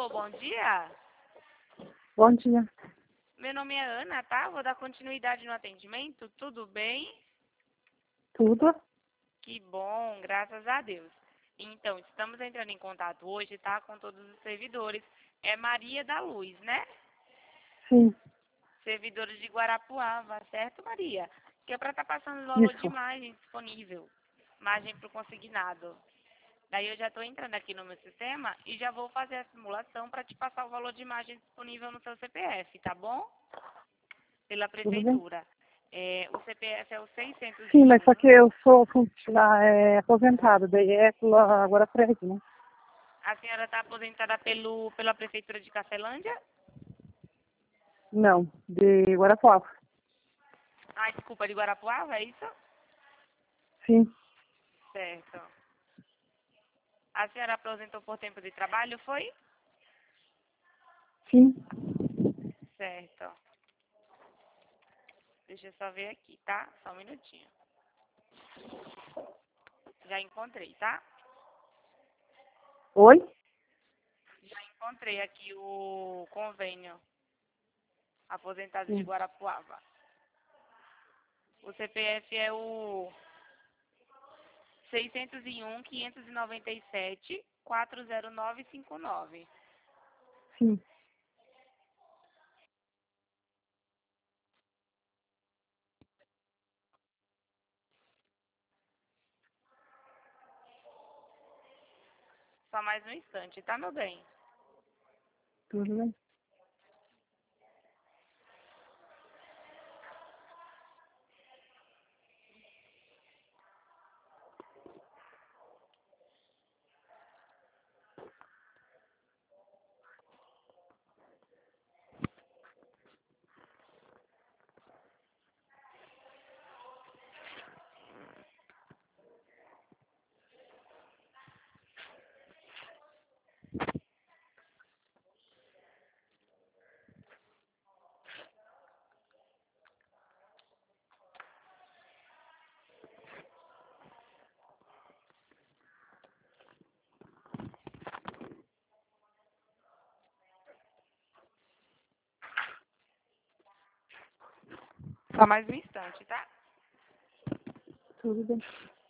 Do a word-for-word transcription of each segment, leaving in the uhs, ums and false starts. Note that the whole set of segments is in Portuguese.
bom dia. Bom dia. Meu nome é Ana, tá? Vou dar continuidade no atendimento. Tudo bem? Tudo? Que bom, graças a Deus. Então, estamos entrando em contato hoje, tá? Com todos os servidores. É Maria da Luz, né? Sim. Servidores de Guarapuava, certo, Maria? Que é para estar passando o valor de Isso. imagem disponível. Imagem para o consignado. Daí eu já estou entrando aqui no meu sistema e já vou fazer a simulação para te passar o valor de imagem disponível no seu C P F, tá bom? Pela Tudo bem? prefeitura. É, o C P F é o Sim, mas só que seiscentos e um. eu sou funcionária, é, aposentada, daí é pela agora prédio, né? A senhora está aposentada pelo, pela prefeitura de Cafelândia? Não, de Guarapuava. Ah, desculpa, de Guarapuava, é isso? Sim, Certo. A senhora aposentou por tempo de trabalho, foi? sim. Certo. Deixa eu só ver aqui, tá? Só um minutinho. Já encontrei, tá? Oi? Já encontrei aqui o convênio aposentado de Sim. Guarapuava. O C P F é o seiscentos e um, quinhentos e noventa e sete, quatro zero nove cinco nove. Sim. Só mais um instante, tá, meu bem? Tudo bem? Só mais um instante, tá? Tudo bem.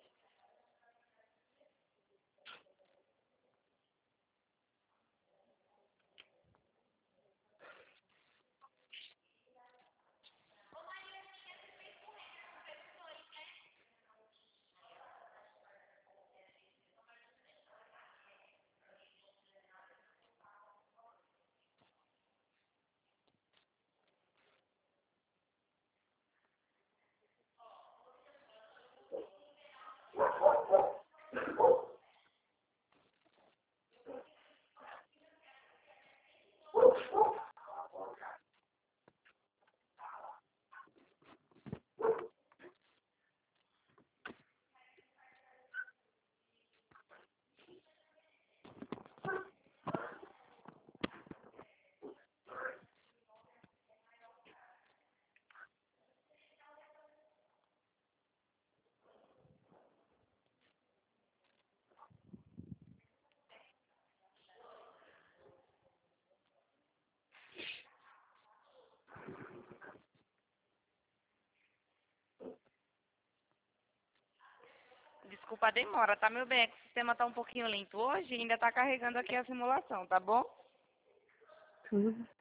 Desculpa a demora, tá, meu bem? É que o sistema tá um pouquinho lento hoje e ainda tá carregando aqui a simulação, tá bom? Tudo bem.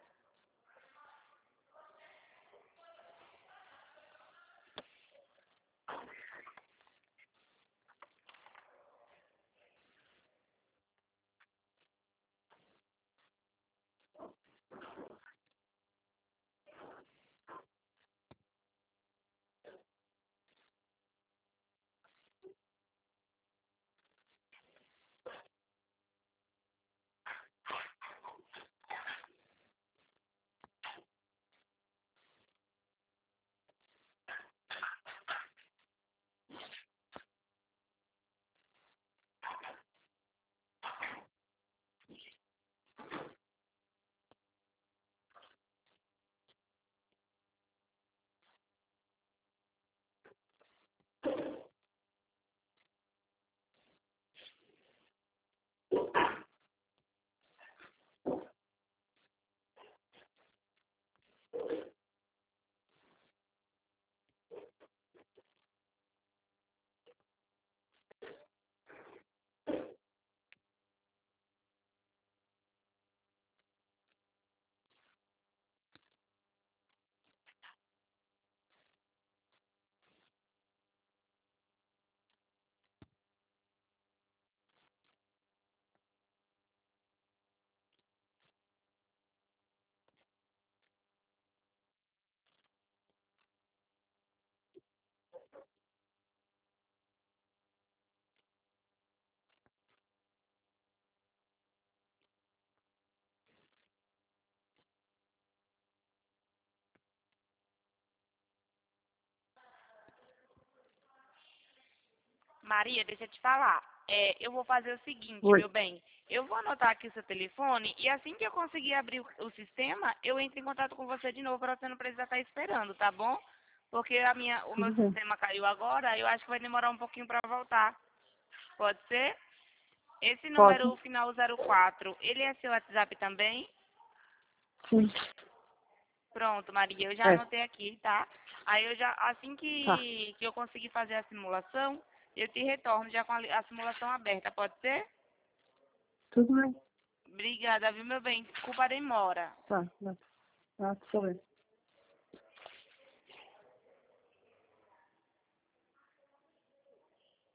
Maria, deixa eu te falar. É, eu vou fazer o seguinte, Oi. meu bem. Eu vou anotar aqui o seu telefone e assim que eu conseguir abrir o, o sistema, eu entro em contato com você de novo para você não precisar estar esperando, tá bom? Porque a minha, o meu Tudo bem. sistema caiu agora, eu acho que vai demorar um pouquinho para voltar. Pode ser? Esse Pode? número final zero quatro, ele é seu WhatsApp também? Sim. Pronto, Maria, eu já É. anotei aqui, tá? Aí eu já, assim Tá. que, que eu conseguir fazer a simulação, eu te retorno já com a, li- a simulação aberta, pode ser? Tudo bem. Obrigada, viu, meu bem? Desculpa a demora. Tá. Tá. Tá, tudo bem.